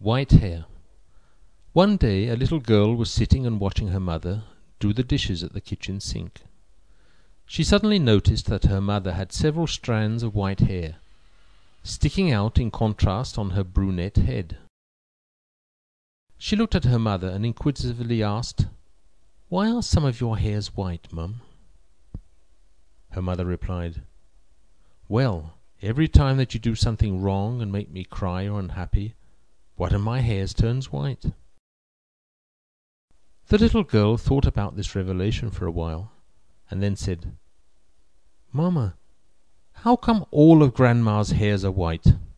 White hair. One day a little girl was sitting and watching her mother do the dishes at the kitchen sink. She suddenly noticed that her mother had several strands of white hair, sticking out in contrast on her brunette head. She looked at her mother and inquisitively asked, "Why are some of your hairs white, Mum?" Her mother replied, "Well, every time that you do something wrong and make me cry or unhappy, one of my hairs turns white." The little girl thought about this revelation for a while, and then said, "Mamma, how come all of Grandma's hairs are white?"